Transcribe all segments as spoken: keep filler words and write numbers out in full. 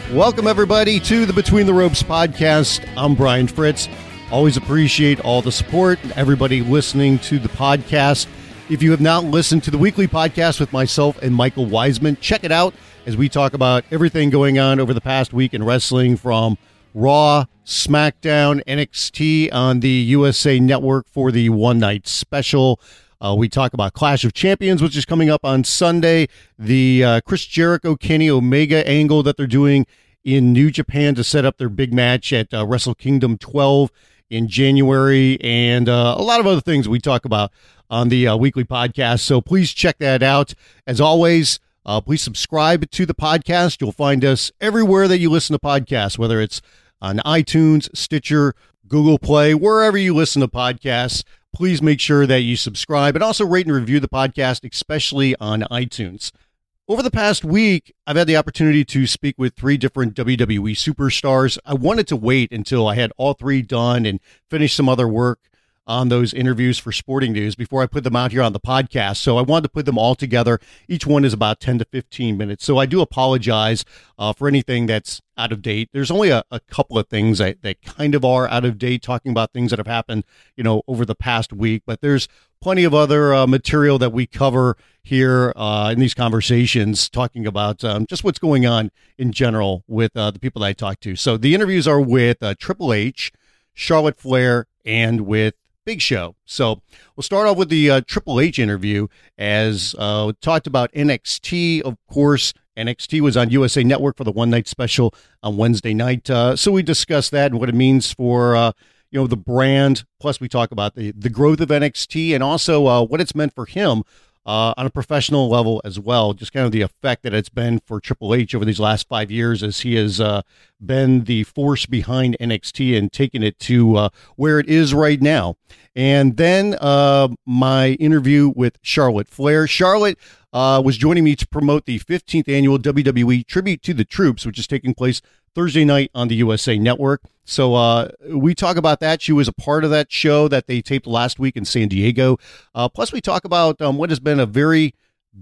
Welcome, everybody, to the Between the Ropes podcast. I'm Brian Fritz. Always appreciate all the support, everybody listening to the podcast. If you have not listened to the weekly podcast with myself and Michael Wiseman, check it out as we talk about everything going on over the past week in wrestling, from Raw, SmackDown, N X T on the U S A Network for the one-night special. Uh, we talk about Clash of Champions, which is coming up on Sunday, the uh, Chris Jericho, Kenny Omega angle that they're doing in New Japan to set up their big match at uh, Wrestle Kingdom twelve in January, and uh, a lot of other things we talk about on the uh, weekly podcast. So please check that out. As always, uh, please subscribe to the podcast. You'll find us everywhere that you listen to podcasts, whether it's on iTunes, Stitcher, Google Play, wherever you listen to podcasts. Please make sure that you subscribe and also rate and review the podcast, especially on iTunes. Over the past week, I've had the opportunity to speak with three different W W E superstars. I wanted to wait until I had all three done and finish some other work on those interviews for Sporting News before I put them out here on the podcast. So I wanted to put them all together. Each one is about ten to fifteen minutes. So I do apologize uh, for anything that's out of date. There's only a, a couple of things that, that kind of are out of date, talking about things that have happened, you know, over the past week. But there's plenty of other uh, material that we cover here uh, in these conversations, talking about um, just what's going on in general with uh, the people that I talk to. So the interviews are with uh, Triple H, Charlotte Flair, and with Big Show. So we'll start off with the uh, Triple H interview, as uh, we talked about N X T. Of course, N X T was on U S A Network for the one-night special on Wednesday night. Uh, so we discussed that and what it means for uh, you know, the brand. Plus, we talk about the, the growth of N X T and also uh, what it's meant for him uh, on a professional level as well. Just kind of the effect that it's been for Triple H over these last five years as he has uh, been the force behind N X T and taken it to uh, where it is right now. And then uh, my interview with Charlotte Flair. Charlotte uh, was joining me to promote the fifteenth annual W W E Tribute to the Troops, which is taking place Thursday night on the U S A Network. So uh, we talk about that. She was a part of that show that they taped last week in San Diego. Uh, plus, we talk about um, what has been a very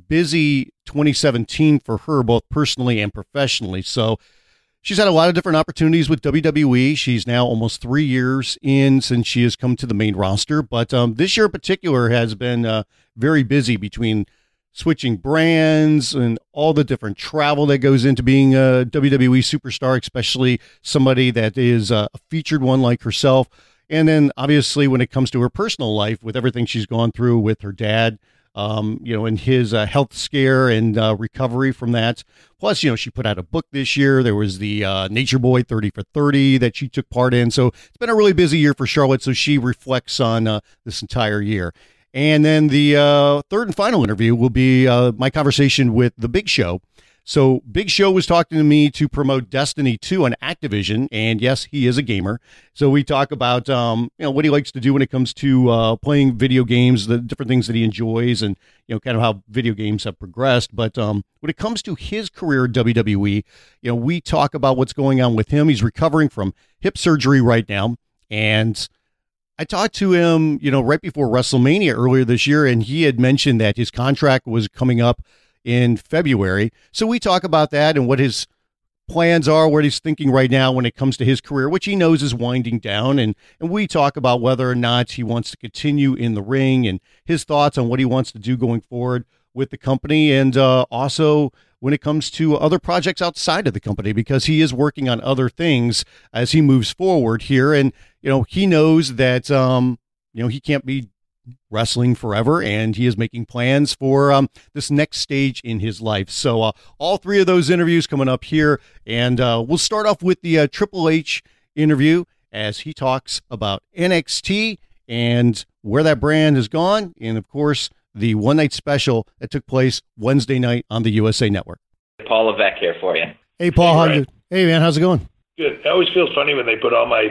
busy twenty seventeen for her, both personally and professionally. So she's had a lot of different opportunities with W W E. She's now almost three years in since she has come to the main roster. But um, this year in particular has been uh, very busy between switching brands and all the different travel that goes into being a W W E superstar, especially somebody that is a featured one like herself. And then obviously when it comes to her personal life, with everything she's gone through with her dad, um, you know, and his uh, health scare and uh, recovery from that. Plus, you know, she put out a book this year. There was the uh, Nature Boy thirty for thirty that she took part in. So it's been a really busy year for Charlotte. So she reflects on uh, this entire year. And then the uh, third and final interview will be uh, my conversation with the Big Show. So Big Show was talking to me to promote Destiny two on Activision, and yes, he is a gamer. So we talk about um, you know, what he likes to do when it comes to uh, playing video games, the different things that he enjoys, and you know, kind of how video games have progressed. But um, when it comes to his career at W W E, you know, we talk about what's going on with him. He's recovering from hip surgery right now, and I talked to him, you know, right before WrestleMania earlier this year, and he had mentioned that his contract was coming up in February. So we talk about that and what his plans are, what he's thinking right now when it comes to his career, which he knows is winding down. And, and we talk about whether or not he wants to continue in the ring and his thoughts on what he wants to do going forward with the company. And uh, also when it comes to other projects outside of the company, because he is working on other things as he moves forward here. And, you know, he knows that, um, you know, he can't be wrestling forever, and he is making plans for um, this next stage in his life. So uh, all three of those interviews coming up here, and uh, we'll start off with the uh, Triple H interview as he talks about N X T and where that brand has gone, and of course the one-night special that took place Wednesday night on the U S A Network. Paul Levesque here for you. Hey, Paul. Hey, how Ryan. you? Hey, man. How's it going? Good. It always feels funny when they put all my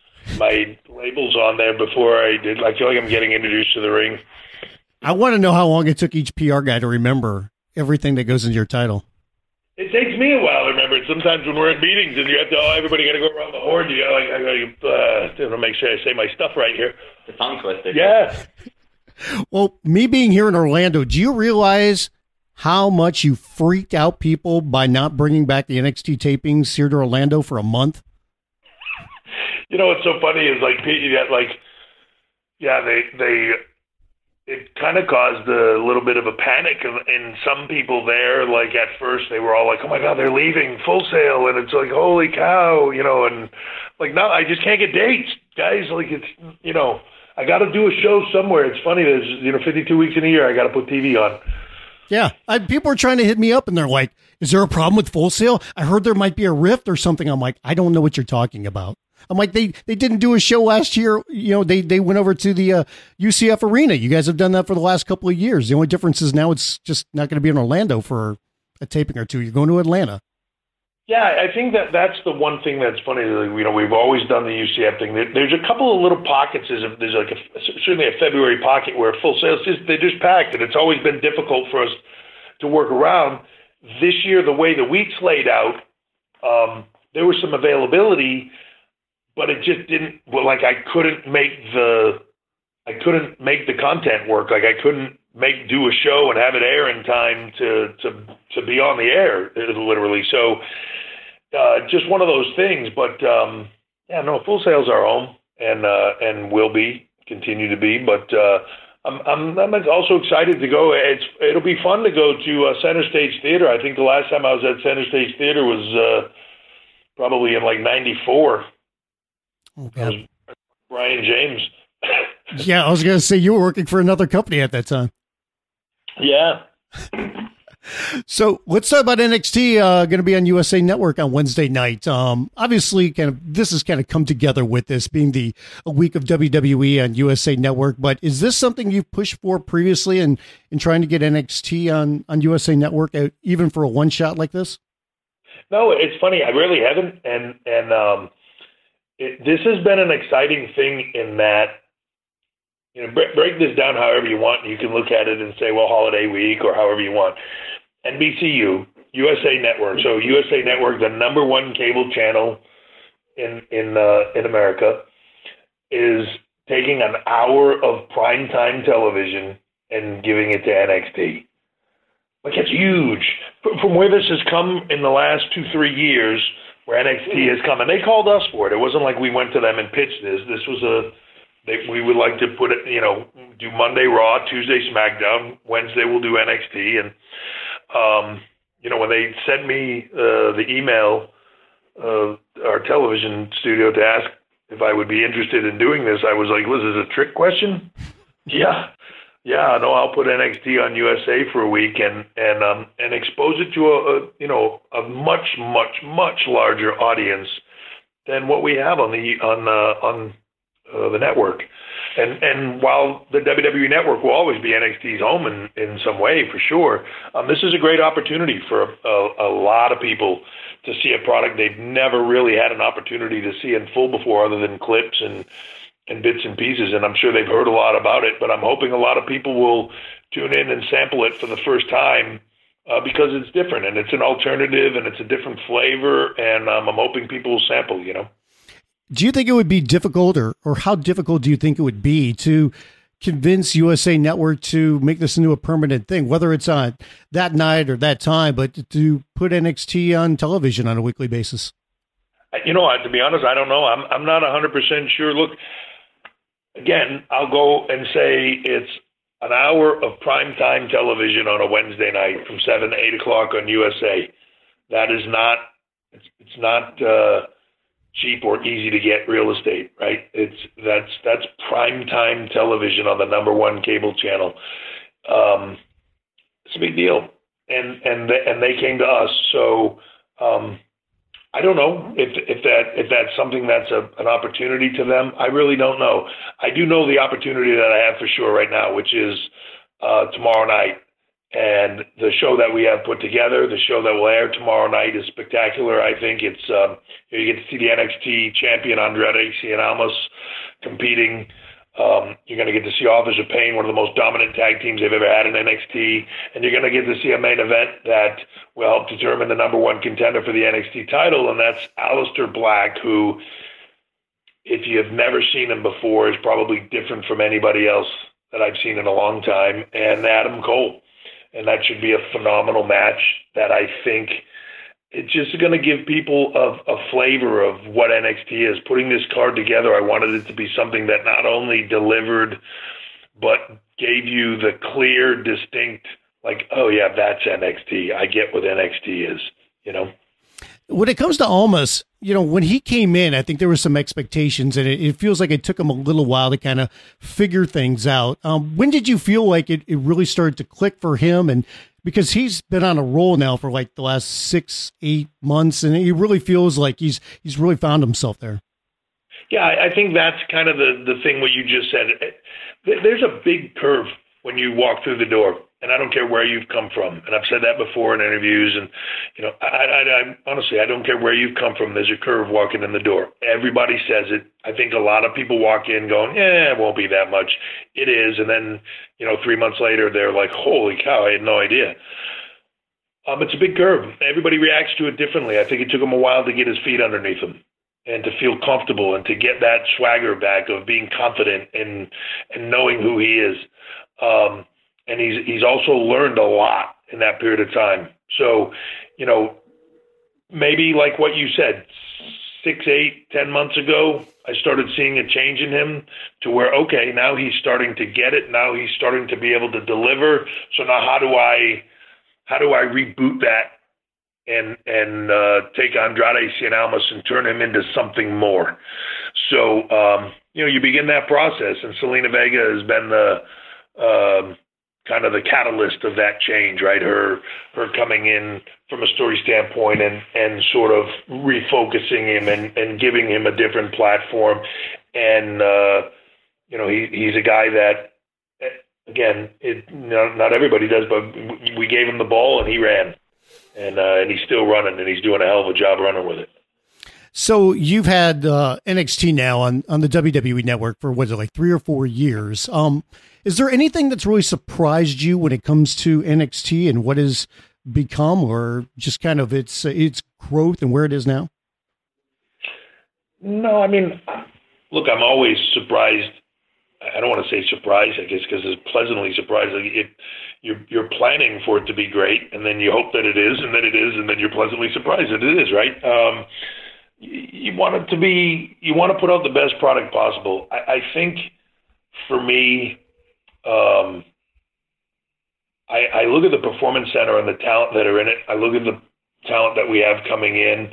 my labels on there before I did. I feel like I'm getting introduced to the ring. I want to know how long it took each P R guy to remember everything that goes into your title. It takes me a while to remember it. Sometimes when we're in meetings and you have to, oh, everybody got to go around the horn. You know, like, I got to uh, make sure I say my stuff right here. The tongue twister. Yeah. Well, me being here in Orlando, do you realize how much you freaked out people by not bringing back the N X T tapings here to Orlando for a month? You know what's so funny is like, like, yeah, they they it kind of caused a little bit of a panic in some people there. Like at first, they were all like, "Oh my God, they're leaving Full Sail," and it's like, "Holy cow," you know, and like, no, I just can't get dates, guys. Like it's, you know, I got to do a show somewhere. It's funny. There's, you know, fifty-two weeks in a year. I got to put T V on. Yeah, I, people are trying to hit me up, and they're like, "Is there a problem with Full Sail? I heard there might be a rift or something." I'm like, I don't know what you're talking about. I'm like, they, they didn't do a show last year. You know, they, they went over to the uh, U C F Arena. You guys have done that for the last couple of years. The only difference is now it's just not going to be in Orlando for a taping or two. You're going to Atlanta. Yeah, I think that that's the one thing that's funny. You know, we've always done the U C F thing. There's a couple of little pockets. There's like a, certainly a February pocket where Full Sail is just, they're just packed, and it's always been difficult for us to work around. This year, the way the weeks laid out, um, there was some availability, but it just didn't. Well, like I couldn't make the, I couldn't make the content work. Like I couldn't make do a show and have it air in time to to to be on the air, literally. So, uh, just one of those things. But um, yeah, no, Full Sail's our home, and uh, and will be continue to be. But uh, I'm I'm I'm also excited to go. It's it'll be fun to go to uh, Center Stage Theater. I think the last time I was at Center Stage Theater was uh, probably in like ninety-four. Oh, that was Brian James. Yeah, I was going to say you were working for another company at that time. Yeah. So let's talk about N X T. Uh, going to be on U S A Network on Wednesday night. Um, obviously, kind of this has kind of come together with this being the a week of W W E on U S A Network. But is this something you've pushed for previously in, in trying to get N X T on, on U S A Network, uh, even for a one shot like this? No, it's funny. I really haven't. And, and, um, It, this has been an exciting thing in that, you know, break, break this down however you want. You can look at it and say, well, holiday week or however you want. N B C U, U S A Network. So U S A Network, the number one cable channel in in uh, in America, is taking an hour of primetime television and giving it to N X T. Like, it's huge. From where this has come in the last two, three years, where N X T has come, and they called us for it. It wasn't like we went to them and pitched this. This was a, they, we would like to put it, you know, do Monday Raw, Tuesday SmackDown, Wednesday we'll do N X T. And, um, you know, when they sent me uh, the email, uh, our television studio, to ask if I would be interested in doing this, I was like, was this a trick question? Yeah. Yeah, no, I'll put N X T on U S A for a week and and um and expose it to a, a you know a much much much larger audience than what we have on the on uh, on uh, the network. And and while the W W E Network will always be N X T's home in, in some way for sure, um, this is a great opportunity for a, a, a lot of people to see a product they've never really had an opportunity to see in full before, other than clips and. and bits and pieces, and I'm sure they've heard a lot about it, but I'm hoping a lot of people will tune in and sample it for the first time uh, because it's different, and it's an alternative, and it's a different flavor, and um, I'm hoping people will sample, you know. Do you think it would be difficult, or, or how difficult do you think it would be to convince U S A Network to make this into a permanent thing, whether it's on that night or that time, but to put N X T on television on a weekly basis? You know, to be honest, I don't know. I'm I'm not one hundred percent sure. Look, again, I'll go and say it's an hour of primetime television on a Wednesday night from seven to eight o'clock on U S A. That is not, it's, it's not uh, cheap or easy to get real estate, right? It's that's that's primetime television on the number one cable channel. Um, it's a big deal, and and they, and they came to us, so. Um, I don't know if if that if that's something that's a, an opportunity to them. I really don't know. I do know the opportunity that I have for sure right now, which is uh, tomorrow night. And the show that we have put together, the show that will air tomorrow night, is spectacular. I think it's um, you get to see the N X T champion Andrade Cien Almas competing. Um, you're going to get to see Authors of Pain, one of the most dominant tag teams they've ever had in N X T, and you're going to get to see a main event that will help determine the number one contender for the N X T title, and that's Aleister Black, who, if you have never seen him before, is probably different from anybody else that I've seen in a long time, and Adam Cole. and that should be a phenomenal match that I think it's just going to give people a, a flavor of what N X T is. Putting this card together, I wanted it to be something that not only delivered, but gave you the clear, distinct, like, oh yeah, that's N X T. I get what N X T is, you know? When it comes to Almas, you know, when he came in, I think there were some expectations, and it, it feels like it took him a little while to kind of figure things out. Um, when did you feel like it, it really started to click for him? And because he's been on a roll now for like the last six, eight months, and he really feels like he's he's really found himself there. Yeah, I, I think that's kind of the, the thing what you just said. There's a big curve when you walk through the door. And I don't care where you've come from. And I've said that before in interviews. And, you know, I, I, I honestly, I don't care where you've come from. There's a curve walking in the door. Everybody says it. I think a lot of people walk in going, yeah, it won't be that much. It is. And then, you know, three months later, they're like, holy cow, I had no idea. Um, it's a big curve. Everybody reacts to it differently. I think it took him a while to get his feet underneath him and to feel comfortable and to get that swagger back of being confident and, and knowing who he is. Um, And he's he's also learned a lot in that period of time. So, you know, maybe like what you said, six, eight, ten months ago, I started seeing a change in him to where, okay, now he's starting to get it. Now he's starting to be able to deliver. So now how do I how do I reboot that and and uh, take Andrade Cien Almas and turn him into something more? So, um, you know, you begin that process, and Zelina Vega has been the um, kind of the catalyst of that change, right? Her her coming in from a story standpoint and, and sort of refocusing him and, and giving him a different platform. And, uh, you know, he he's a guy that, again, it, not, not everybody does, but we gave him the ball and he ran. And, uh, and he's still running, and he's doing a hell of a job running with it. So you've had uh, N X T now on, on the W W E Network for, what is it, like three or four years. Um, is there anything that's really surprised you when it comes to N X T and what has become, or just kind of its its growth and where it is now? No, I mean, look, I'm always surprised. I don't want to say surprised, I guess, because it's pleasantly surprised. Like it, you're you're planning for it to be great, and then you hope that it is, and then it is, and then you're pleasantly surprised that it is, right? Um, you want it to be, you want to put out the best product possible. I, I think for me, um, I, I look at the Performance Center and the talent that are in it. I look at the talent that we have coming in.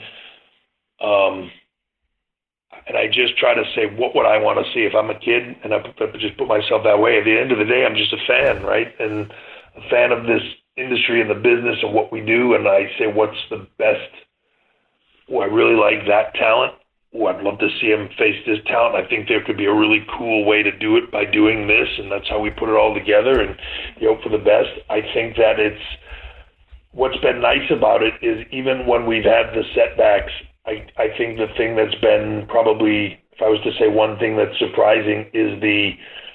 Um, and I just try to say, what would I want to see if I'm a kid? And I just put myself that way. At the end of the day, I'm just a fan, right? And a fan of this industry and the business and what we do. And I say, what's the best? Oh, I really like that talent. Oh, I'd love to see him face this talent. I think there could be a really cool way to do it by doing this, and that's how we put it all together, and you hope for the best. I think that it's what's been nice about it is even when we've had the setbacks, I, I think the thing that's been probably, if I was to say one thing that's surprising, is the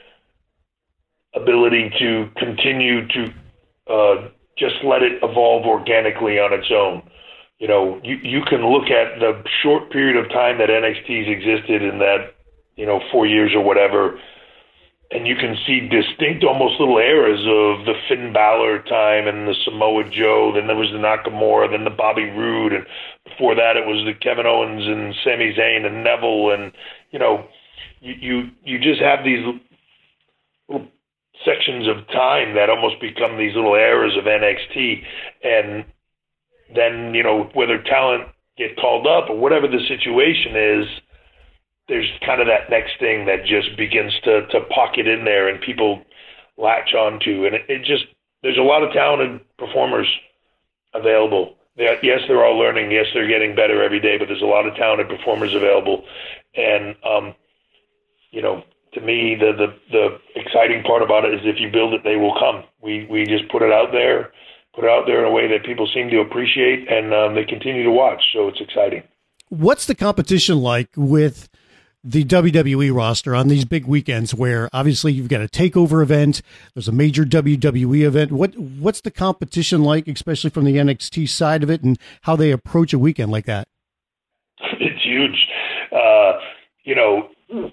ability to continue to uh, just let it evolve organically on its own. You know, you, you can look at the short period of time that N X T's existed in that, you know, four years or whatever, and you can see distinct almost little eras of the Finn Balor time and the Samoa Joe, then there was the Nakamura, then the Bobby Roode, and before that it was the Kevin Owens and Sami Zayn and Neville, and, you know, you, you, you just have these little sections of time that almost become these little eras of N X T, and then, you know, whether talent get called up or whatever the situation is, there's kind of that next thing that just begins to, to pocket in there and people latch onto. And it, it just, there's a lot of talented performers available. They're, yes, they're all learning. Yes, they're getting better every day, but there's a lot of talented performers available. And, um, you know, to me, the, the, the exciting part about it is if you build it, they will come. We, we just put it out there. Put it out there in a way that people seem to appreciate, and um, they continue to watch, so it's exciting. What's the competition like with the W W E roster on these big weekends where obviously you've got a takeover event, there's a major W W E event? What What's the competition like, especially from the N X T side of it, and how they approach a weekend like that? It's huge. Uh, you know,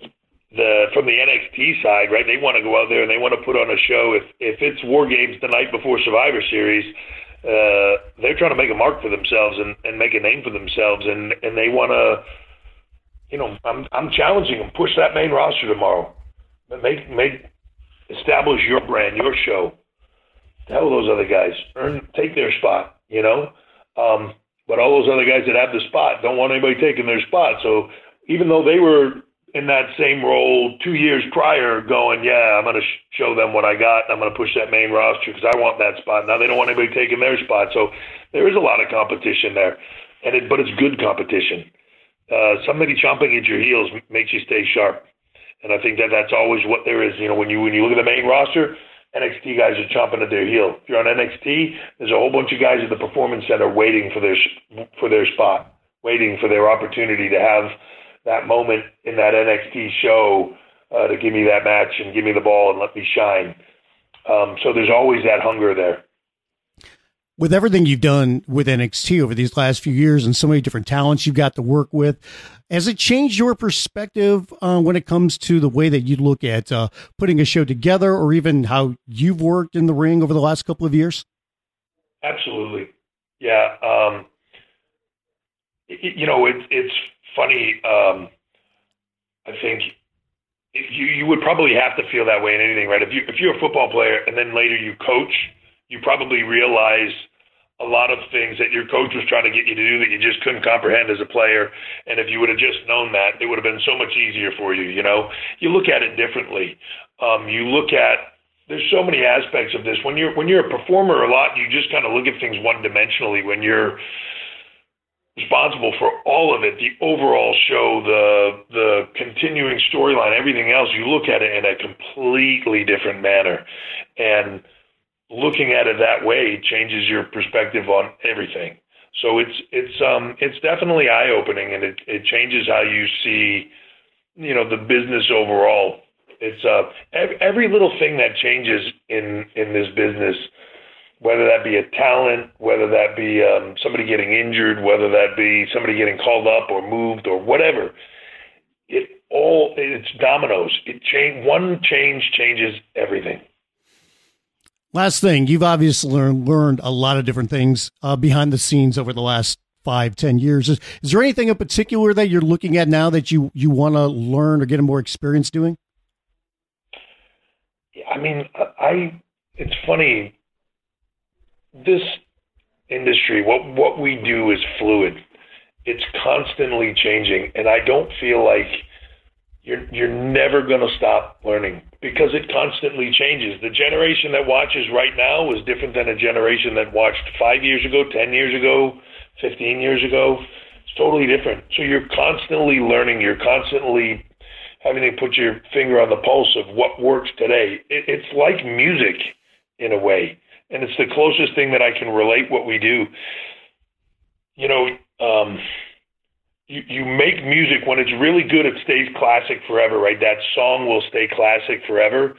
the from the N X T side, right? They want to go out there and they want to put on a show. If if it's War Games the night before Survivor Series, uh, they're trying to make a mark for themselves and, and make a name for themselves, and, and they want to, you know, I'm I'm challenging them. Push that main roster tomorrow. Make make establish your brand, your show. Hell, those other guys earn take their spot, you know. Um, but all those other guys that have the spot don't want anybody taking their spot. So even though they were in that same role two years prior going, yeah, I'm going to sh- show them what I got. And I'm going to push that main roster because I want that spot. Now they don't want anybody taking their spot. So there is a lot of competition there, and it, but it's good competition. Uh, somebody chomping at your heels makes you stay sharp. And I think that that's always what there is. You know, when you, when you look at the main roster, N X T guys are chomping at their heel. If you're on N X T, there's a whole bunch of guys at the Performance Center waiting for their, for their spot, waiting for their opportunity to have that moment in that N X T show uh, to give me that match and give me the ball and let me shine. Um, so there's always that hunger there. With everything you've done with N X T over these last few years and so many different talents you've got to work with, has it changed your perspective uh, when it comes to the way that you look at uh, putting a show together, or even how you've worked in the ring over the last couple of years? Absolutely. Yeah. Um, it, you know, it, it's funny. Um, I think if you, you would probably have to feel that way in anything, right? If you, if you're a football player and then later you coach, you probably realize a lot of things that your coach was trying to get you to do that you just couldn't comprehend as a player. And if you would have just known that, it would have been so much easier for you. You know, you look at it differently. Um, you look at, there's so many aspects of this. When you're, when you're a performer a lot, you just kind of look at things one dimensionally. When you're responsible for all of it, the overall show, the, the continuing storyline, everything else, you look at it in a completely different manner. And looking at it that way changes your perspective on everything. So it's it's um it's definitely eye-opening, and it, it changes how you see, you know, the business overall. It's uh every, every little thing that changes in in this business, whether that be a talent, whether that be um, somebody getting injured, whether that be somebody getting called up or moved or whatever, it all it's dominoes. It change one change changes everything. Last thing, you've obviously learned, learned a lot of different things uh, behind the scenes over the last five, ten years. Is, is there anything in particular that you're looking at now that you, you want to learn or get more experience doing? I mean, I, it's funny, this industry, what, what we do is fluid. It's constantly changing, and I don't feel like You're you're never going to stop learning because it constantly changes. The generation that watches right now is different than a generation that watched five years ago, ten years ago, fifteen years ago. It's totally different. So you're constantly learning. You're constantly having to put your finger on the pulse of what works today. It, it's like music in a way, and it's the closest thing that I can relate what we do. You know, um, You, you make music when it's really good, it stays classic forever, right? That song will stay classic forever.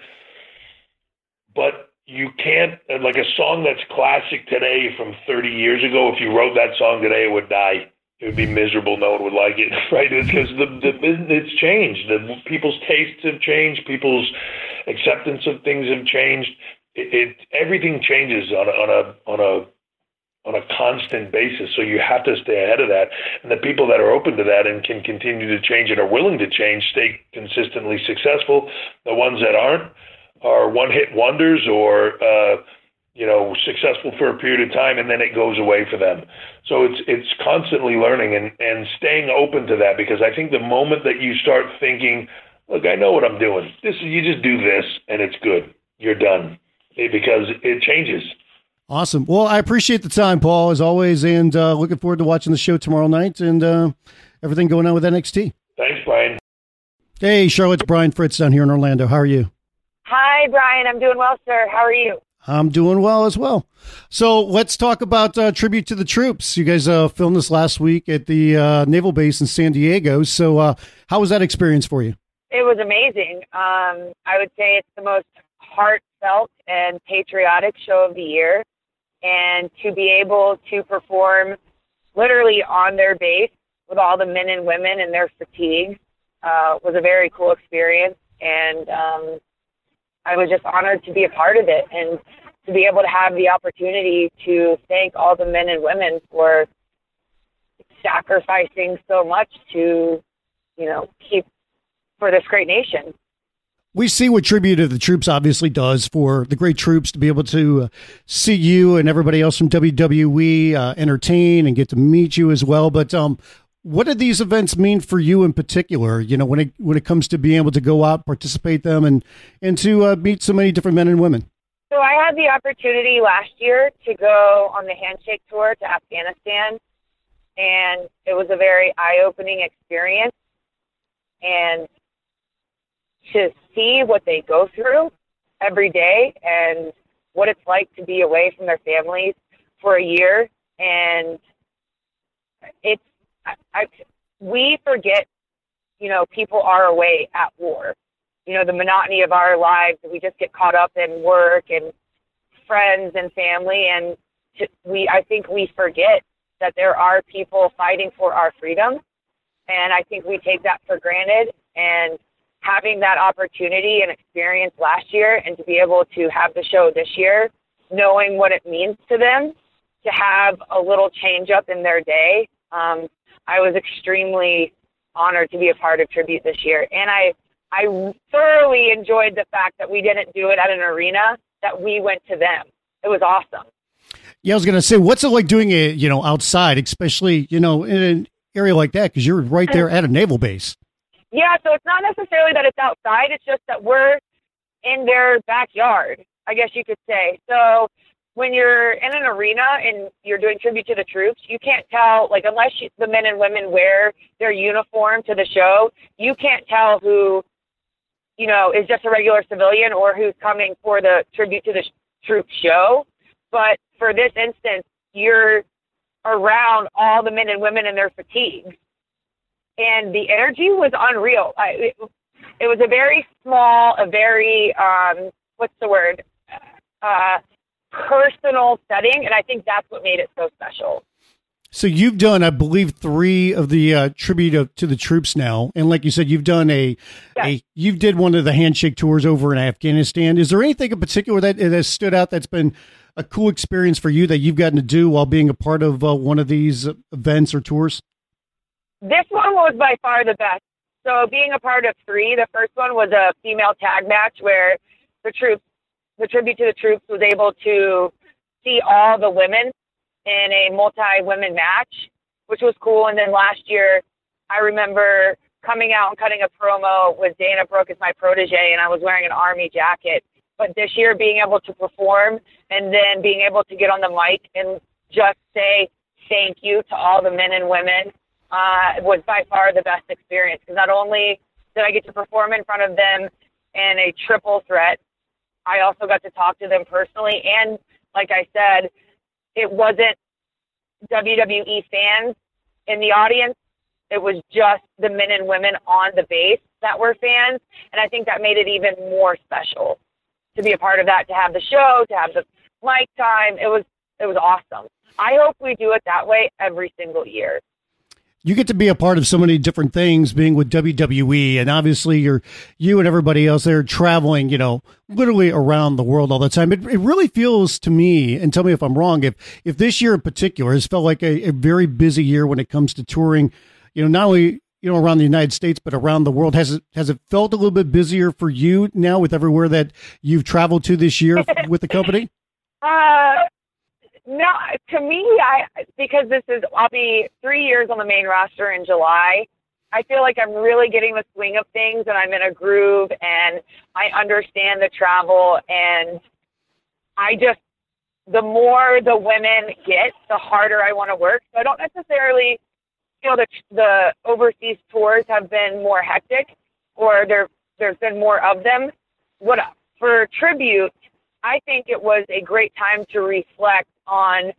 But you can't, like a song that's classic today from thirty years ago, if you wrote that song today, it would die. It would be miserable. No one would like it, right? It's because the, the it's changed. The, people's tastes have changed. People's acceptance of things have changed. It, it everything changes on a, on a, on a, on a constant basis. So you have to stay ahead of that. And the people that are open to that and can continue to change and are willing to change, stay consistently successful. The ones that aren't are one-hit wonders or, uh, you know, successful for a period of time and then it goes away for them. So it's, it's constantly learning and, and staying open to that, because I think the moment that you start thinking, look, I know what I'm doing. This is, you just do this and it's good. You're done. It, because it changes. Awesome. Well, I appreciate the time, Paul, as always, and uh, looking forward to watching the show tomorrow night and uh, everything going on with N X T. Thanks, Brian. Hey, Charlotte, it's Brian Fritz down here in Orlando. How are you? Hi, Brian. I'm doing well, sir. How are you? I'm doing well as well. So let's talk about uh, Tribute to the Troops. You guys uh, filmed this last week at the uh, Naval Base in San Diego. So uh, how was that experience for you? It was amazing. Um, I would say it's the most heartfelt and patriotic show of the year. And to be able to perform literally on their base with all the men and women and their fatigue uh, was a very cool experience, and um, I was just honored to be a part of it and to be able to have the opportunity to thank all the men and women for sacrificing so much to, you know, keep for this great nation. We see what Tribute to the Troops obviously does for the great troops to be able to uh, see you and everybody else from W W E uh, entertain and get to meet you as well. But um, what do these events mean for you in particular? You know, when it when it comes to being able to go out, participate them, and and to uh, meet so many different men and women. So I had the opportunity last year to go on the handshake tour to Afghanistan, and it was a very eye-opening experience. And to see what they go through every day and what it's like to be away from their families for a year. And it's, I, I, we forget, you know, people are away at war. You know, the monotony of our lives, we just get caught up in work and friends and family. And to, we, I think we forget that there are people fighting for our freedom. And I think we take that for granted. And having that opportunity and experience last year and to be able to have the show this year, knowing what it means to them, to have a little change up in their day, um, I was extremely honored to be a part of Tribute this year. And I, I thoroughly enjoyed the fact that we didn't do it at an arena, that we went to them. It was awesome. Yeah, I was going to say, what's it like doing it, you know, outside, especially, you know, in an area like that, because you're right there at a naval base. Yeah, so it's not necessarily that it's outside. It's just that we're in their backyard, I guess you could say. So when you're in an arena and you're doing Tribute to the Troops, you can't tell, like, unless you, the men and women wear their uniform to the show, you can't tell who, you know, is just a regular civilian or who's coming for the Tribute to the Troops show. But for this instance, you're around all the men and women in their fatigues. And the energy was unreal. I, it, it was a very small, a very, um, what's the word, uh, personal setting. And I think that's what made it so special. So you've done, I believe, three of the uh, tribute of, to the troops now. And like you said, you've done a, yes. a, you did one of the handshake tours over in Afghanistan. Is there anything in particular that, that has stood out that's been a cool experience for you that you've gotten to do while being a part of uh, one of these events or tours? This one was by far the best. So being a part of three, the first one was a female tag match where the troops, the Tribute to the Troops was able to see all the women in a multi-women match, which was cool. And then last year, I remember coming out and cutting a promo with Dana Brooke as my protege, and I was wearing an Army jacket. But this year, being able to perform and then being able to get on the mic and just say thank you to all the men and women Uh, was by far the best experience, because not only did I get to perform in front of them in a triple threat, I also got to talk to them personally. And like I said, it wasn't W W E fans in the audience. It was just the men and women on the base that were fans. And I think that made it even more special to be a part of that, to have the show, to have the mic time. It was, it was awesome. I hope we do it that way every single year. You get to be a part of so many different things being with W W E, and obviously you're, you and everybody else there traveling, you know, literally around the world all the time. It, it really feels to me, and tell me if I'm wrong, if, if this year in particular has felt like a, a very busy year when it comes to touring, you know, not only, you know, around the United States, but around the world. Has it, has it felt a little bit busier for you now with everywhere that you've traveled to this year with the company? Uh, No, to me, I because this is, I'll be three years on the main roster in July. I feel like I'm really getting the swing of things, and I'm in a groove, and I understand the travel, and I just, the more the women get, the harder I want to work. So I don't necessarily feel that the overseas tours have been more hectic, or there there's been more of them. What for Tribute, I think it was a great time to reflect on,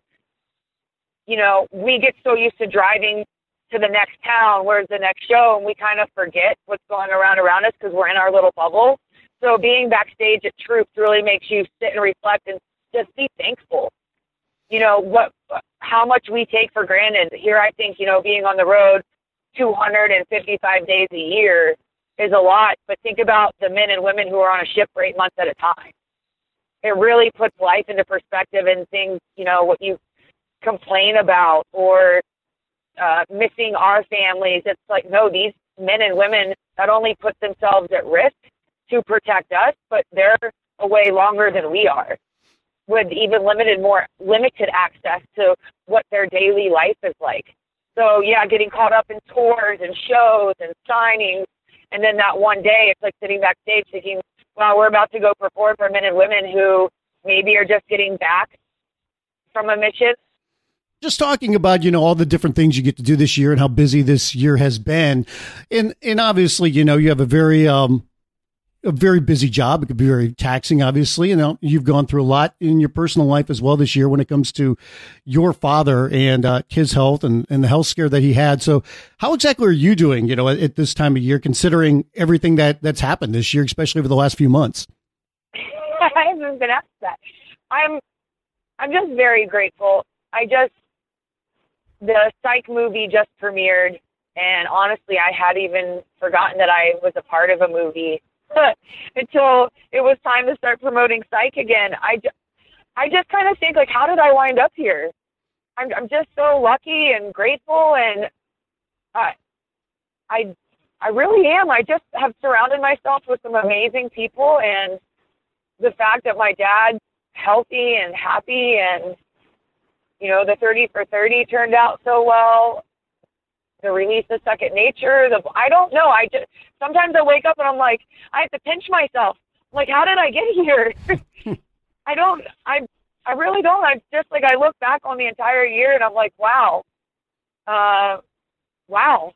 you know, we get so used to driving to the next town, where's the next show, and we kind of forget what's going around around us because we're in our little bubble. So being backstage at Troops really makes you sit and reflect and just be thankful. You know, what, how much we take for granted. Here I think, you know, being on the road two hundred fifty-five days a year is a lot, but think about the men and women who are on a ship for eight months at a time. It really puts life into perspective, and things, you know, what you complain about or uh, missing our families. It's like, no, these men and women not only put themselves at risk to protect us, but they're away longer than we are, with even limited, more limited access to what their daily life is like. So yeah, getting caught up in tours and shows and signings, and then that one day it's like sitting backstage thinking, wow, we're about to go perform for men and women who maybe are just getting back from a mission. Just talking about, you know, all the different things you get to do this year and how busy this year has been. And, and obviously, you know, you have a very, um, a very busy job. It could be very taxing, obviously. You know, you've gone through a lot in your personal life as well this year when it comes to your father and uh, his health and, and the health scare that he had. So how exactly are you doing, you know, at, at this time of year, considering everything that that's happened this year, especially over the last few months? I haven't been asked that. I'm, I'm just very grateful. I just, the Psych movie just premiered, and honestly, I had even forgotten that I was a part of a movie until it was time to start promoting Psych again. I, ju- I just kind of think, like, how did I wind up here? I'm, I'm just so lucky and grateful, and I, I, I really am. I just have surrounded myself with some amazing people, and the fact that my dad's healthy and happy, and you know, the thirty for thirty turned out so well. The release of Second Nature. The I don't know. I just sometimes I wake up and I'm like, I have to pinch myself. I'm like, how did I get here? I don't. I I really don't. I just like I look back on the entire year and I'm like, wow, uh, wow.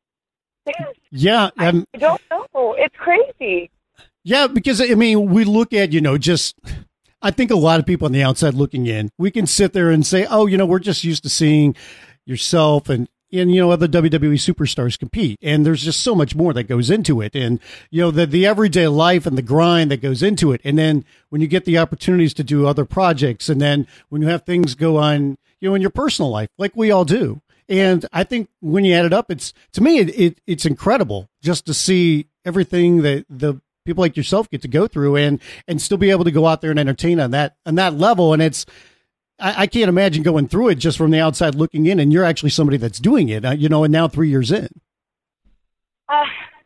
Yeah, um, I don't know. It's crazy. Yeah, because I mean, we look at, you know, just. I think a lot of people on the outside looking in, we can sit there and say, oh, you know, we're just used to seeing yourself and, and, you know, other W W E superstars compete. And there's just so much more that goes into it. And, you know, the, the everyday life and the grind that goes into it. And then when you get the opportunities to do other projects, and then when you have things go on, you know, in your personal life, like we all do. And I think when you add it up, it's, to me, it, it it's incredible just to see everything that the people like yourself get to go through and, and still be able to go out there and entertain on that, on that level. And it's, I, I can't imagine going through it just from the outside looking in, and you're actually somebody that's doing it, uh, you know, and now three years in. Uh,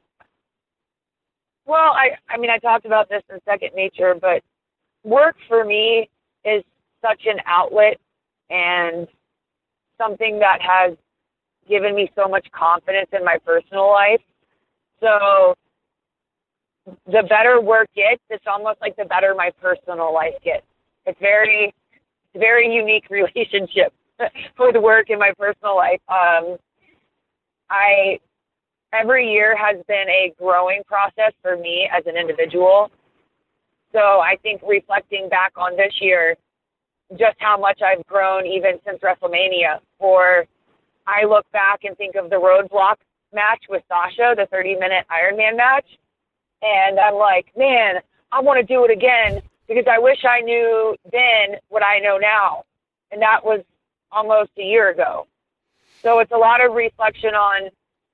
well, I, I mean, I talked about this in Second Nature, but work for me is such an outlet and something that has given me so much confidence in my personal life. So the better work gets, it's almost like the better my personal life gets. It's very, it's a very unique relationship with work in my personal life. Um, I, every year has been a growing process for me as an individual. So I think reflecting back on this year, just how much I've grown even since WrestleMania, or I look back and think of the Roadblock match with Sasha, the thirty minute Iron Man match. And I'm like, man, I want to do it again because I wish I knew then what I know now. And that was almost a year ago. So it's a lot of reflection on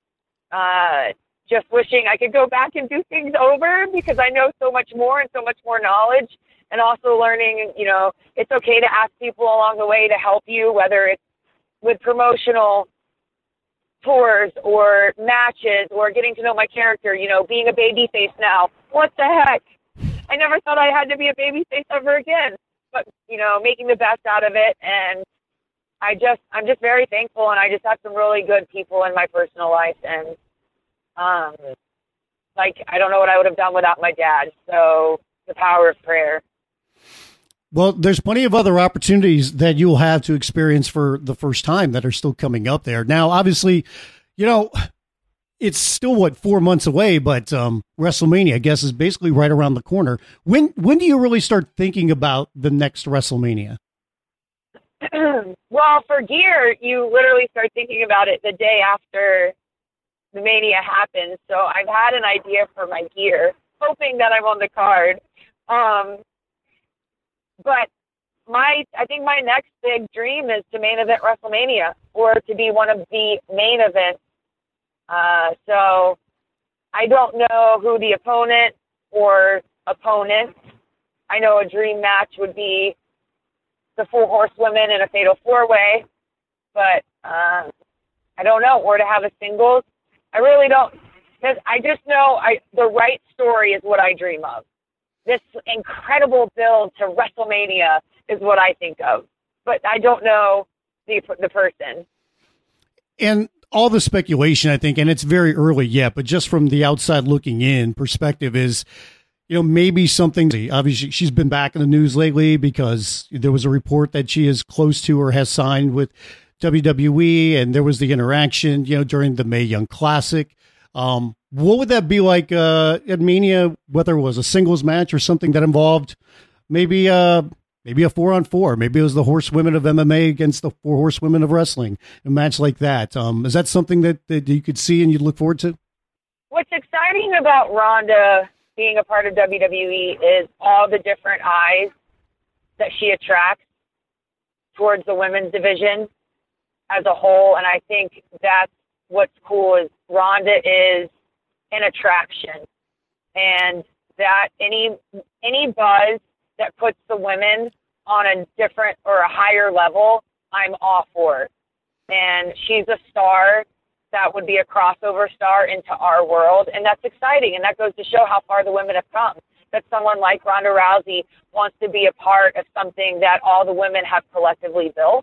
uh, just wishing I could go back and do things over because I know so much more and so much more knowledge. And also learning, you know, it's okay to ask people along the way to help you, whether it's with promotional tours or matches or getting to know my character, you know, being a baby face now. What the heck? I never thought I had to be a baby face ever again. But, you know, making the best out of it. And I just, I'm just very thankful. And I just have some really good people in my personal life. And, um, like, I don't know what I would have done without my dad. So the power of prayer. Well, there's plenty of other opportunities that you'll have to experience for the first time that are still coming up there. Now, obviously, you know, it's still, what, four months away, but um, WrestleMania, I guess, is basically right around the corner. When when do you really start thinking about the next WrestleMania? Well, for gear, you literally start thinking about it the day after the Mania happens. So I've had an idea for my gear, hoping that I'm on the card. Um, but my, I think my next big dream is to main event WrestleMania, or to be one of the main events Uh, so I don't know who the opponent or opponents. I know a dream match would be the four horsewomen in a fatal four-way, but uh, I don't know. Or to have a singles. I really don't, because I just know I the right story is what I dream of. This incredible build to WrestleMania is what I think of, but I don't know the the person. And all the speculation, I think, and it's very early yet, but just from the outside looking in perspective is, you know, maybe something, obviously she's been back in the news lately because there was a report that she is close to or has signed with W W E, and there was the interaction, you know, during the Mae Young Classic. Um, what would that be like uh, at Mania, whether it was a singles match or something that involved maybe uh, maybe a four on four, maybe it was the horsewomen of M M A against the four horsewomen of wrestling, a match like that. Um, is that something that, that you could see and you'd look forward to? What's exciting about Ronda being a part of W W E is all the different eyes that she attracts towards the women's division as a whole. And I think that's what's cool is Ronda is an attraction, and that any any buzz that puts the women on a different or a higher level, I'm all for. And she's a star that would be a crossover star into our world, and that's exciting, and that goes to show how far the women have come, that someone like Ronda Rousey wants to be a part of something that all the women have collectively built.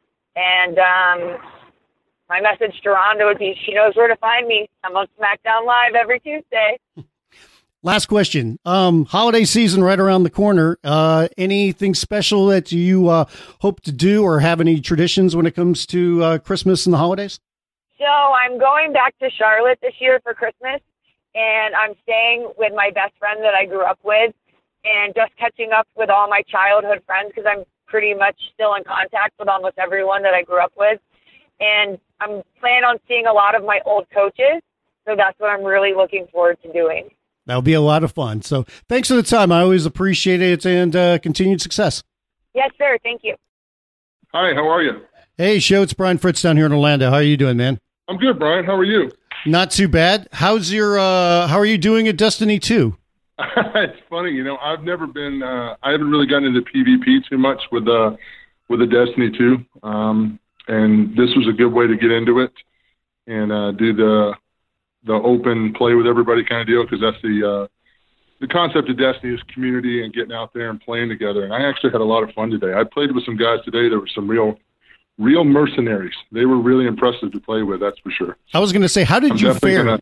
And um, my message to Ronda would be, she knows where to find me. I'm on SmackDown Live every Tuesday. Last question. Um, holiday season right around the corner. Uh, anything special that you uh, hope to do or have any traditions when it comes to uh, Christmas and the holidays? So I'm going back to Charlotte this year for Christmas, and I'm staying with my best friend that I grew up with and just catching up with all my childhood friends because I'm pretty much still in contact with almost everyone that I grew up with. And I'm planning on seeing a lot of my old coaches, so that's what I'm really looking forward to doing. That'll be a lot of fun. So thanks for the time. I always appreciate it, and uh, continued success. Yes, sir. Thank you. Hi, how are you? Hey, show, it's Brian Fritz down here in Orlando. How are you doing, man? I'm good, Brian. How are you? Not too bad. How's your, uh, how are you doing at Destiny two? It's funny, you know, I've never been, uh, I haven't really gotten into PvP too much with, uh, with the Destiny two. Um, and this was a good way to get into it and, uh, do the, the open play with everybody kind of deal. Cause that's the, uh, the concept of Destiny is community and getting out there and playing together. And I actually had a lot of fun today. I played with some guys today. There were some real, real mercenaries. They were really impressive to play with. That's for sure. I was going to say, how did I'm you fare? Gonna,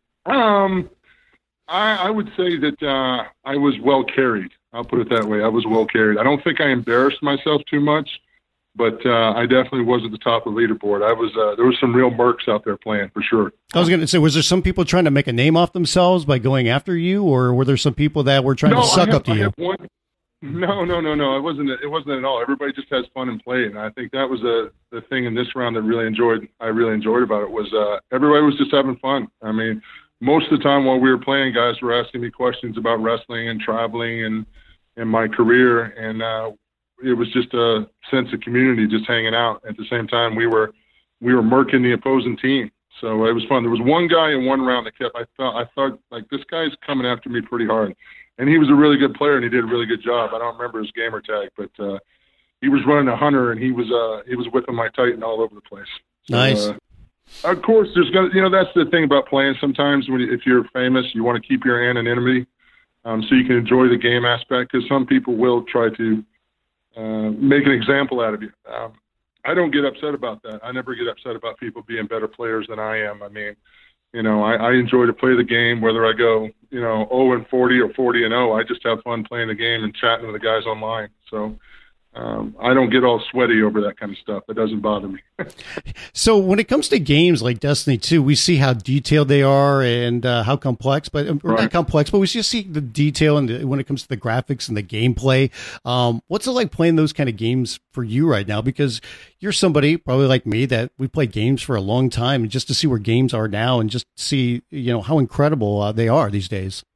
um, I, I would say that uh, I was well carried. I'll put it that way. I was well carried. I don't think I embarrassed myself too much, but uh, I definitely was at the top of the leaderboard. I was. Uh, there were some real mercs out there playing for sure. I was going to say, was there some people trying to make a name off themselves by going after you, or were there some people that were trying no, to suck have, up to I you? One, no, no, no, no. It wasn't. It wasn't at all. Everybody just has fun and play, and I think that was a the thing in this round that really enjoyed. I really enjoyed about it was uh, everybody was just having fun. I mean. Most of the time while we were playing, guys were asking me questions about wrestling and traveling and, and my career. And uh, it was just a sense of community, just hanging out. At the same time, we were we were murking the opposing team. So it was fun. There was one guy in one round that kept, I thought, I thought like, this guy's coming after me pretty hard. And he was a really good player, and he did a really good job. I don't remember his gamer tag, but uh, he was running a hunter, and he was uh, he was whipping my Titan all over the place. So, nice. Uh, Of course, there's gonna, you know, that's the thing about playing. Sometimes when you, if you're famous, you want to keep your anonymity, um, so you can enjoy the game aspect. Because some people will try to uh, make an example out of you. Um, I don't get upset about that. I never get upset about people being better players than I am. I mean, you know, I, I enjoy to play the game, whether I go, you know, oh and forty or forty and oh. I just have fun playing the game and chatting with the guys online. So. Um, I don't get all sweaty over that kind of stuff. It doesn't bother me. So when it comes to games like Destiny two, we see how detailed they are and uh, how complex, but or right. not complex, but we just see the detail and the, when it comes to the graphics and the gameplay. Um, what's it like playing those kind of games for you right now? Because you're somebody probably like me that we played games for a long time, and just to see where games are now and just see, you know, how incredible uh, they are these days.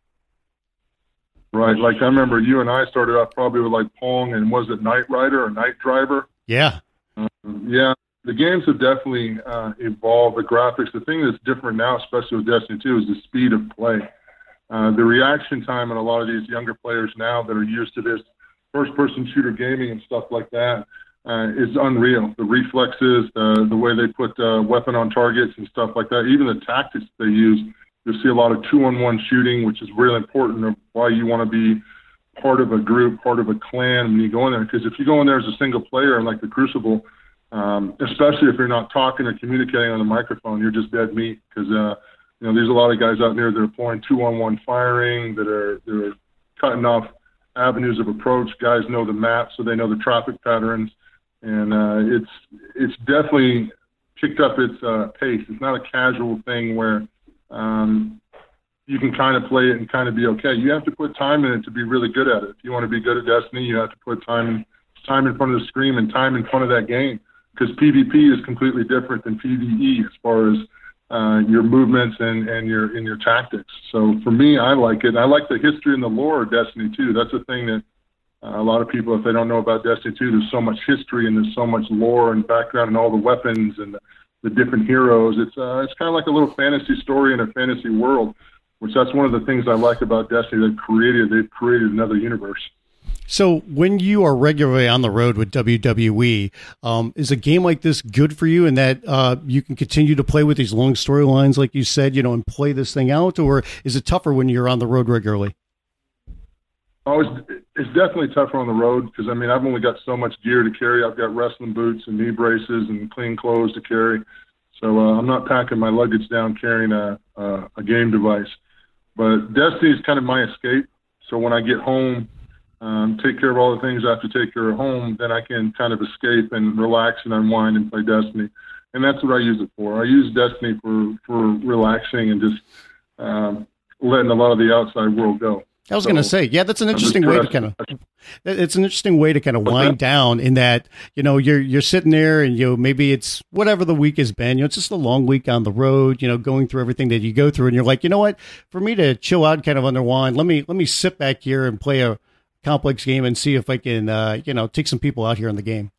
Right, like I remember you and I started off probably with like Pong and was it Knight Rider or Night Driver? Yeah. Um, yeah, the games have definitely uh, evolved. The graphics, the thing that's different now, especially with Destiny two, is the speed of play. Uh, the reaction time in a lot of these younger players now that are used to this first-person shooter gaming and stuff like that uh, is unreal. The reflexes, the, the way they put uh, weapon on targets and stuff like that, even the tactics they use. You'll see a lot of two-on-one shooting, which is really important of why you want to be part of a group, part of a clan when you go in there. Because if you go in there as a single player, like the Crucible, um, especially if you're not talking or communicating on the microphone, you're just dead meat. Because uh, you know, there's a lot of guys out there that are employing two-on-one firing, that are that are cutting off avenues of approach. Guys know the map, so they know the traffic patterns, and uh, it's it's definitely picked up its uh, pace. It's not a casual thing where um, you can kind of play it and kind of be okay. You have to put time in it to be really good at it. If you want to be good at Destiny, you have to put time in, time in front of the screen and time in front of that game, because PvP is completely different than PvE as far as uh, your movements and, and your in your tactics. So for me, I like it. I like the history and the lore of Destiny two. That's a thing that uh, a lot of people, if they don't know about Destiny two, there's so much history and there's so much lore and background and all the weapons and the, the different heroes. It's uh, it's kind of like a little fantasy story in a fantasy world, which that's one of the things I like about Destiny. They've created, they've created another universe. So when you are regularly on the road with W W E, um, is a game like this good for you in that uh, you can continue to play with these long storylines, like you said, you know, and play this thing out, or is it tougher when you're on the road regularly? Oh, it's, it's definitely tougher on the road because, I mean, I've only got so much gear to carry. I've got wrestling boots and knee braces and clean clothes to carry. So uh, I'm not packing my luggage down carrying a, a, a game device. But Destiny is kind of my escape. So when I get home, um, take care of all the things I have to take care of home, then I can kind of escape and relax and unwind and play Destiny. And that's what I use it for. I use Destiny for, for relaxing and just um, letting a lot of the outside world go. I was so, going to say, yeah, that's an interesting way to kind of, it's an interesting way to kind of wind down in that, you know, you're, you're sitting there and, you know, maybe it's whatever the week has been, you know, it's just a long week on the road, you know, going through everything that you go through. And you're like, you know what, for me to chill out, kind of unwind, let me, let me sit back here and play a complex game and see if I can, uh, you know, take some people out here in the game.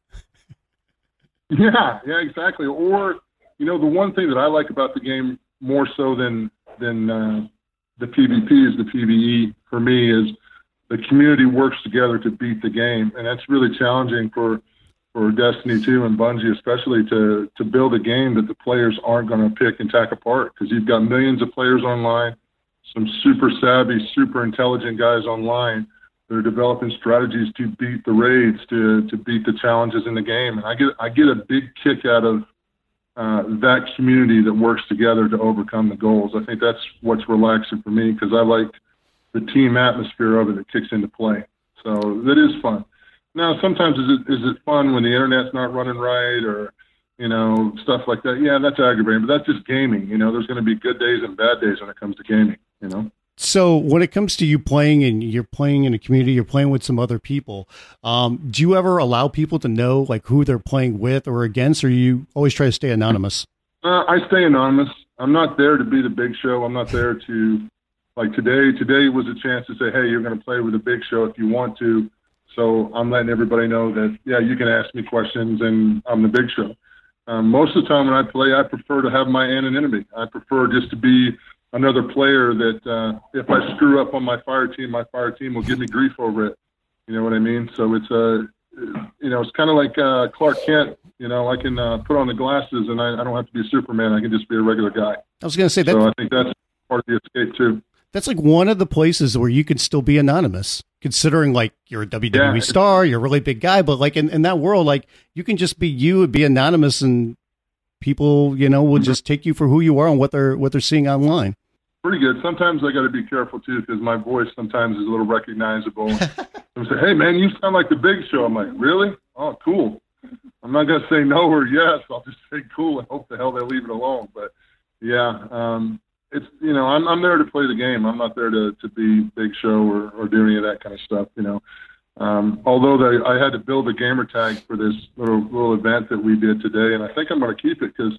Yeah, yeah, exactly. Or, you know, the one thing that I like about the game more so than, than, uh, the PvP is the PvE for me is the community works together to beat the game. And that's really challenging for, for Destiny two and Bungie, especially to, to build a game that the players aren't going to pick and tack apart, because you've got millions of players online, some super savvy, super intelligent guys online that are developing strategies to beat the raids, to, to beat the challenges in the game. And I get, I get a big kick out of Uh, that community that works together to overcome the goals. I think that's what's relaxing for me, because I like the team atmosphere of it that kicks into play. So that is fun. Now, sometimes is it, is it fun when the internet's not running right or, you know, stuff like that? Yeah, that's aggravating, but that's just gaming. You know, there's going to be good days and bad days when it comes to gaming, you know? So when it comes to you playing and you're playing in a community, you're playing with some other people, um, do you ever allow people to know like who they're playing with or against, or you always try to stay anonymous? Uh, I stay anonymous. I'm not there to be the big show. I'm not there to, like today, today was a chance to say, hey, you're going to play with the big show if you want to. So I'm letting everybody know that, yeah, you can ask me questions and I'm the big show. Um, most of the time when I play, I prefer to have my anonymity. I prefer just to be another player that uh, if I screw up on my fire team, my fire team will give me grief over it. You know what I mean? So it's, uh, you know, it's kind of like uh, Clark Kent. You know, I can uh, put on the glasses and I, I don't have to be Superman. I can just be a regular guy. I was going to say that. So I think that's part of the escape too. That's like one of the places where you can still be anonymous, considering like you're a W W E yeah, star, you're a really big guy, but like in, in that world, like you can just be you and be anonymous, and people, you know, will mm-hmm. just take you for who you are and what they're what they're seeing online. Pretty good. Sometimes I got to be careful too, because my voice sometimes is a little recognizable. Some say, "Hey man, you sound like the Big Show." I'm like, "Really? Oh, cool." I'm not gonna say no or yes. I'll just say cool and hope the hell they leave it alone. But yeah, um, it's, you know, I'm I'm there to play the game. I'm not there to, to be Big Show or, or do any of that kind of stuff. You know, um, although they, I had to build a gamer tag for this little little event that we did today, and I think I'm going to keep it because.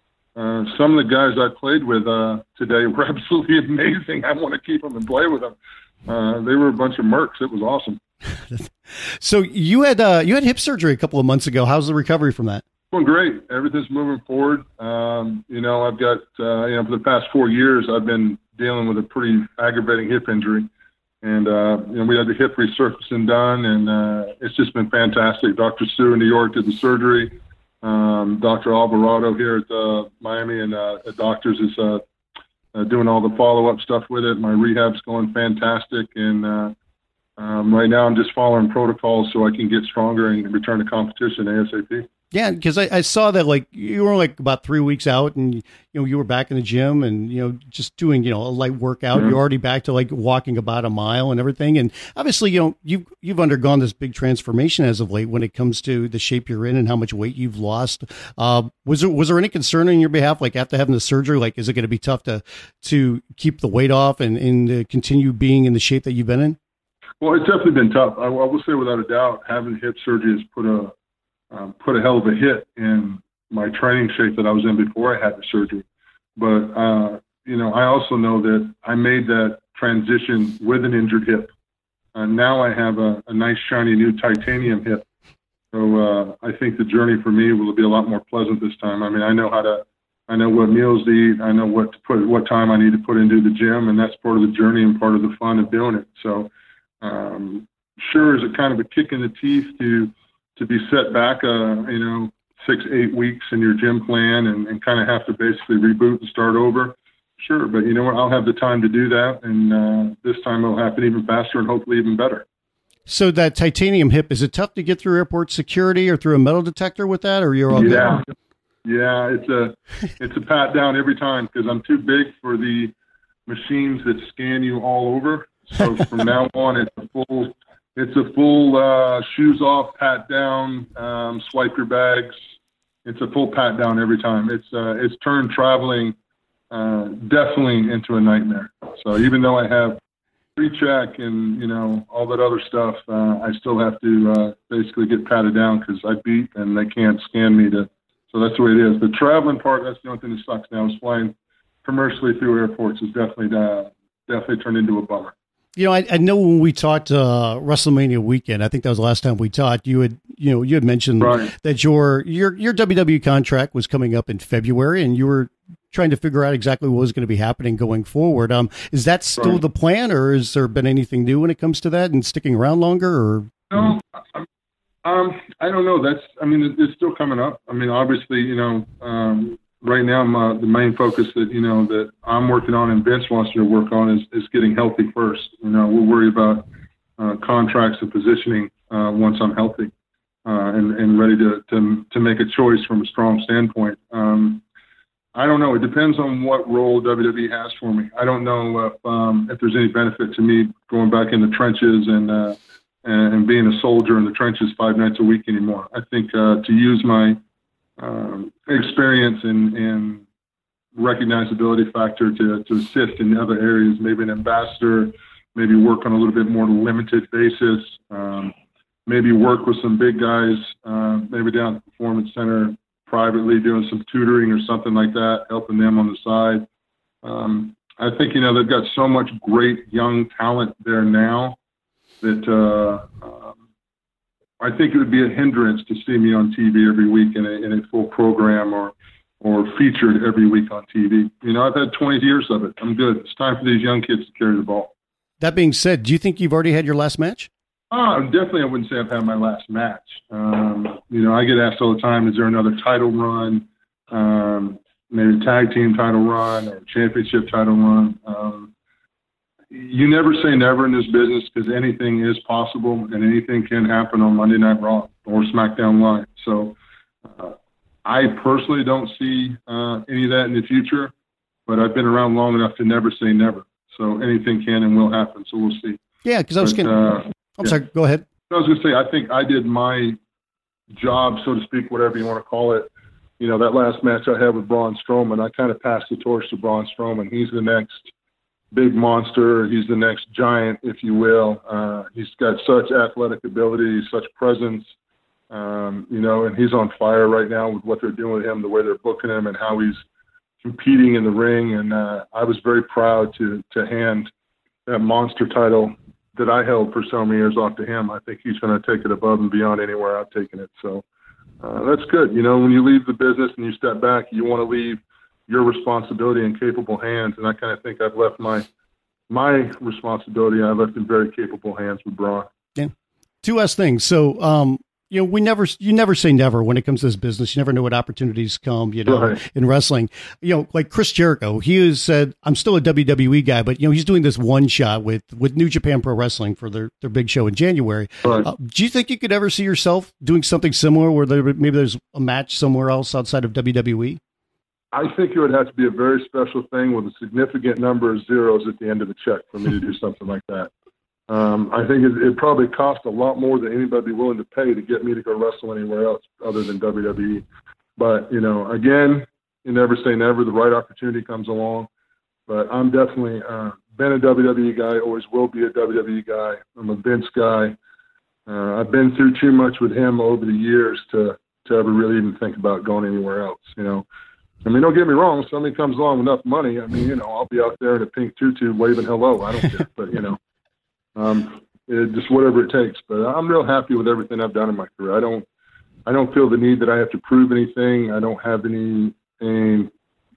Uh, some of the guys I played with uh, today were absolutely amazing. I want to keep them and play with them. Uh, they were a bunch of mercs. It was awesome. So you had uh, you had hip surgery a couple of months ago. How's the recovery from that? Going great. Everything's moving forward. Um, you know, I've got, uh, you know, for the past four years, I've been dealing with a pretty aggravating hip injury. And, uh, you know, we had the hip resurfacing done, and uh, it's just been fantastic. Doctor Sue in New York did the surgery. Um, Doctor Alvarado here at uh, Miami and uh, at Doctors is uh, uh, doing all the follow-up stuff with it. My rehab's going fantastic. And uh, um, right now I'm just following protocols so I can get stronger and return to competition ASAP. Yeah, because I, I saw that like you were like about three weeks out, and you know you were back in the gym, and you know just doing you know a light workout. Mm-hmm. You're already back to like walking about a mile and everything. And obviously, you know you've you've undergone this big transformation as of late when it comes to the shape you're in and how much weight you've lost. Uh, was there was there any concern on your behalf, like after having the surgery, like is it going to be tough to to keep the weight off and and uh, continue being in the shape that you've been in? Well, it's definitely been tough. I, I will say without a doubt, having hip surgery has put a Um, put a hell of a hit in my training shape that I was in before I had the surgery. But, uh, you know, I also know that I made that transition with an injured hip. Uh, now I have a, a nice, shiny new titanium hip. So uh, I think the journey for me will be a lot more pleasant this time. I mean, I know how to, I know what meals to eat. I know what to put, what time I need to put into the gym, and that's part of the journey and part of the fun of doing it. So um, sure, is it kind of a kick in the teeth to, to be set back, uh, you know, six, eight weeks in your gym plan and, and kind of have to basically reboot and start over. Sure. But you know what? I'll have the time to do that. And uh, this time it'll happen even faster and hopefully even better. So that titanium hip, is it tough to get through airport security or through a metal detector with that, or you're all yeah. good? Yeah. It's a, it's a pat down every time because I'm too big for the machines that scan you all over. So from now on, it's a full, It's a full uh, shoes off, pat down, um, swipe your bags. It's a full pat down every time. It's uh, it's turned traveling uh, definitely into a nightmare. So even though I have pre-check and you know all that other stuff, uh, I still have to uh, basically get patted down because I beat and they can't scan me to. So that's the way it is. The traveling part, that's the only thing that sucks now. Is flying commercially through airports is definitely uh, definitely turned into a bummer. You know, I, I know when we talked uh, WrestleMania weekend, I think that was the last time we talked. You had, you know, you had mentioned right. that your your your W W E contract was coming up in February, and you were trying to figure out exactly what was going to be happening going forward. Um, is that still right. the plan, or has there been anything new when it comes to that and sticking around longer? Or no, um, I don't know. That's, I mean, it's still coming up. I mean, obviously, you know. Um, Right now, my, the main focus that, you know, that I'm working on and Vince wants me to work on is, is getting healthy first. You know, we'll worry about uh, contracts and positioning uh, once I'm healthy uh, and, and ready to, to to make a choice from a strong standpoint. Um, I don't know. It depends on what role W W E has for me. I don't know if, um, if there's any benefit to me going back in the trenches and, uh, and being a soldier in the trenches five nights a week anymore. I think uh, to use my Um, experience and, and recognizability factor to, to assist in other areas, maybe an ambassador, maybe work on a little bit more limited basis, um, maybe work with some big guys, uh, maybe down at the Performance Center privately doing some tutoring or something like that, helping them on the side. Um, I think, you know, they've got so much great young talent there now that uh, um, I think it would be a hindrance to see me on T V every week in a, in a full program or or featured every week on T V. You know, I've had twenty years of it. I'm good. It's time for these young kids to carry the ball. That being said, do you think you've already had your last match? Uh, definitely, I wouldn't say I've had my last match. Um, you know, I get asked all the time, is there another title run, um, maybe a tag team title run or a championship title run? Um, You never say never in this business because anything is possible and anything can happen on Monday Night Raw or SmackDown Live. So uh, I personally don't see uh, any of that in the future, but I've been around long enough to never say never. So anything can and will happen. So we'll see. Yeah, because I was going uh, I'm yeah. sorry, go ahead. I was going to say, I think I did my job, so to speak, whatever you want to call it. You know, that last match I had with Braun Strowman, I kind of passed the torch to Braun Strowman. He's the next big monster. He's the next giant, if you will. Uh, he's got such athletic ability, such presence, um, you know, and he's on fire right now with what they're doing with him, the way they're booking him and how he's competing in the ring. And uh, I was very proud to to hand that monster title that I held for so many years off to him. I think he's going to take it above and beyond anywhere I've taken it. So uh, that's good. You know, when you leave the business and you step back, you want to leave your responsibility in capable hands. And I kind of think I've left my my responsibility. I left in very capable hands with Braun. Yeah. Two last things. So, um, you know, we never, you never say never when it comes to this business. You never know what opportunities come, you know, Right. in wrestling. You know, like Chris Jericho, he has said, I'm still a W W E guy, but, you know, he's doing this one shot with, with New Japan Pro Wrestling for their, their big show in January. Right. Uh, do you think you could ever see yourself doing something similar where there, maybe there's a match somewhere else outside of W W E? I think it would have to be a very special thing with a significant number of zeros at the end of the check for me to do something like that. Um, I think it, it probably cost a lot more than anybody would be willing to pay to get me to go wrestle anywhere else other than W W E. But, you know, again, you never say never. The right opportunity comes along. But I'm definitely uh, been a W W E guy, always will be a W W E guy. I'm a Vince guy. Uh, I've been through too much with him over the years to, to ever really even think about going anywhere else, you know. I mean, don't get me wrong. If somebody comes along with enough money, I mean, you know, I'll be out there in a pink tutu waving hello. I don't care. But, you know. Um, it, just whatever it takes. But I'm real happy with everything I've done in my career. I don't, I don't feel the need that I have to prove anything. I don't have any, and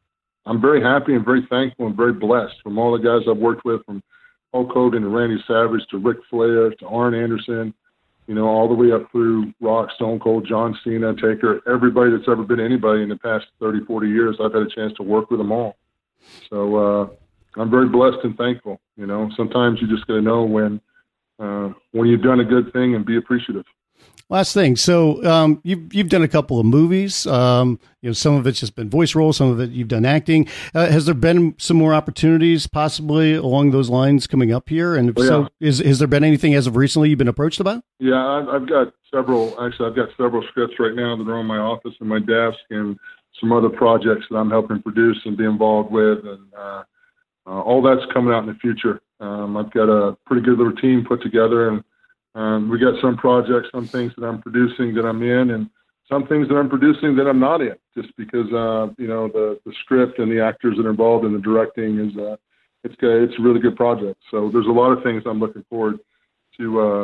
I'm very happy and very thankful and very blessed from all the guys I've worked with, from Hulk Hogan to Randy Savage to Ric Flair to Arn Anderson, you know, all the way up through Rock, Stone Cold, John Cena, Taker, everybody that's ever been anybody in the past thirty, forty years. I've had a chance to work with them all. So, uh, I'm very blessed and thankful. You know, sometimes you just got to know when, uh, when you've done a good thing and be appreciative. Last thing. So, um, you've, you've done a couple of movies. Um, you know, some of it's just been voice roles, some of it you've done acting. Uh, has there been some more opportunities possibly along those lines coming up here? And if Oh, yeah. so, is, has there been anything as of recently you've been approached about? Yeah, I've, I've got several, actually I've got several scripts right now that are on my office and my desk, and some other projects that I'm helping produce and be involved with. And, uh, Uh, all that's coming out in the future. Um, I've got a pretty good little team put together, and um, we got some projects, some things that I'm producing that I'm in, and some things that I'm producing that I'm not in, just because uh, you know the the script and the actors that are involved in the directing is uh, it's good, it's a really good project. So there's a lot of things I'm looking forward to uh,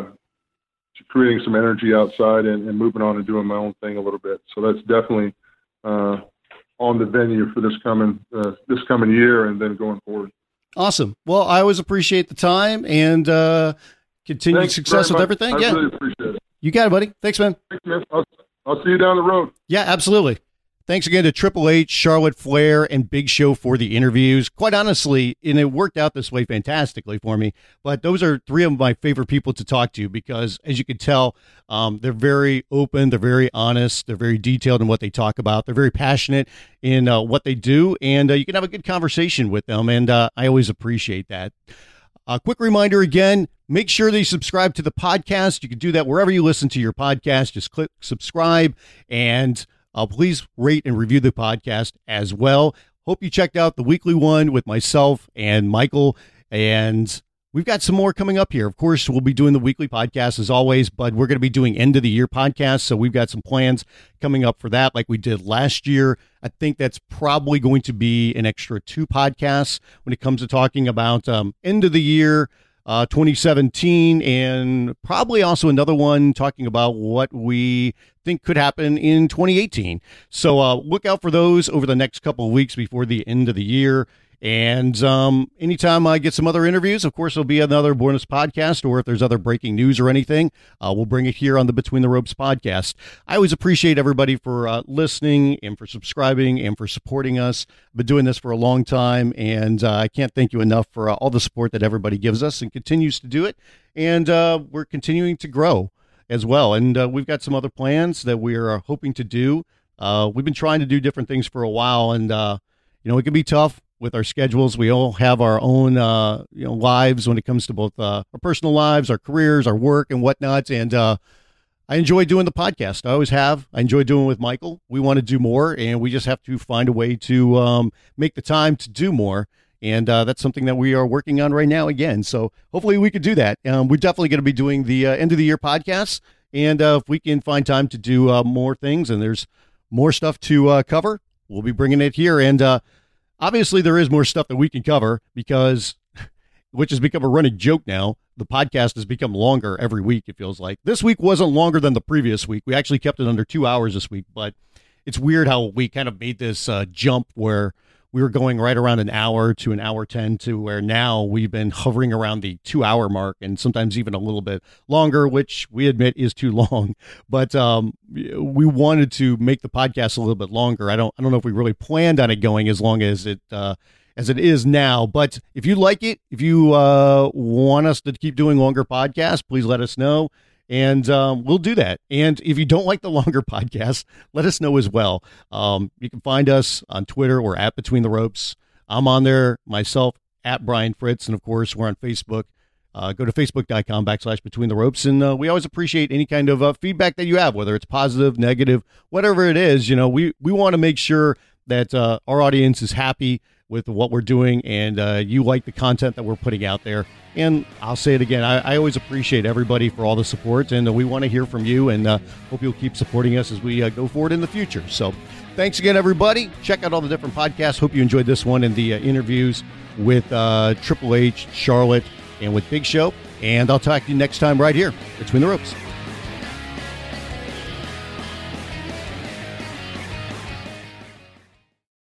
to creating some energy outside and, and moving on and doing my own thing a little bit. So that's definitely Uh, on the venue for this coming uh, this coming year and then going forward. Awesome. Well, I always appreciate the time and uh, continued Thanks success very with much. everything. I Yeah, really appreciate it. you got it, buddy. Thanks, man. Thanks, man. I'll, I'll see you down the road. Yeah, absolutely. Thanks again to Triple H, Charlotte Flair, and Big Show for the interviews. Quite honestly, and it worked out this way fantastically for me, but those are three of my favorite people to talk to because, as you can tell, um, they're very open, they're very honest, they're very detailed in what they talk about, they're very passionate in uh, what they do, and uh, you can have a good conversation with them, and uh, I always appreciate that. A quick reminder again, make sure that you subscribe to the podcast. You can do that wherever you listen to your podcast. Just click subscribe, and Uh, please rate and review the podcast as well. Hope you checked out the weekly one with myself and Michael, and we've got some more coming up here. Of course, we'll be doing the weekly podcast as always, but we're going to be doing end of the year podcasts, so we've got some plans coming up for that like we did last year. I think that's probably going to be an extra two podcasts when it comes to talking about um, end of the year Uh, twenty seventeen, and probably also another one talking about what we think could happen in twenty eighteen. So uh, look out for those over the next couple of weeks before the end of the year. And um, anytime I get some other interviews, of course, there'll be another bonus podcast, or if there's other breaking news or anything, uh, we'll bring it here on the Between the Ropes podcast. I always appreciate everybody for uh, listening and for subscribing and for supporting us. I've been doing this for a long time, and uh, I can't thank you enough for uh, all the support that everybody gives us and continues to do it. And uh, we're continuing to grow as well. And uh, we've got some other plans that we are hoping to do. Uh, we've been trying to do different things for a while, and, uh, you know, it can be tough with our schedules. We all have our own, uh, you know, lives when it comes to both uh, our personal lives, our careers, our work, and whatnot. And uh, I enjoy doing the podcast. I always have. I enjoy doing it with Michael. We want to do more, and we just have to find a way to um, make the time to do more. And uh, that's something that we are working on right now again. So hopefully we could do that. Um, we're definitely going to be doing the uh, end of the year podcasts. And uh, if we can find time to do uh, more things and there's more stuff to uh, cover, we'll be bringing it here. And uh, obviously there is more stuff that we can cover because which has become a running joke now. The podcast has become longer every week, it feels like. This week wasn't longer than the previous week. We actually kept it under two hours this week, but it's weird how we kind of made this uh, jump where we were going right around an hour to an hour ten to where now we've been hovering around the two hour mark and sometimes even a little bit longer, which we admit is too long. But um, we wanted to make the podcast a little bit longer. I don't, I don't know if we really planned on it going as long as it, uh, as it is now. But if you like it, if you uh, want us to keep doing longer podcasts, please let us know. And um, we'll do that. And if you don't like the longer podcast, let us know as well. Um, you can find us on Twitter. We're at Between the Ropes. I'm on there myself, at Brian Fritz. And, of course, we're on Facebook. Uh, go to facebook.com backslash Between the Ropes. And uh, we always appreciate any kind of uh, feedback that you have, whether it's positive, negative, whatever it is. You know, we, we want to make sure that uh, our audience is happy with what we're doing and uh, you like the content that we're putting out there. And I'll say it again, I, I always appreciate everybody for all the support, and uh, we want to hear from you, and uh, hope you'll keep supporting us as we uh, go forward in the future. So thanks again, everybody. Check out all the different podcasts. Hope you enjoyed this one and the uh, interviews with uh, Triple H, Charlotte, and with Big Show. And I'll talk to you next time right here, Between the Ropes.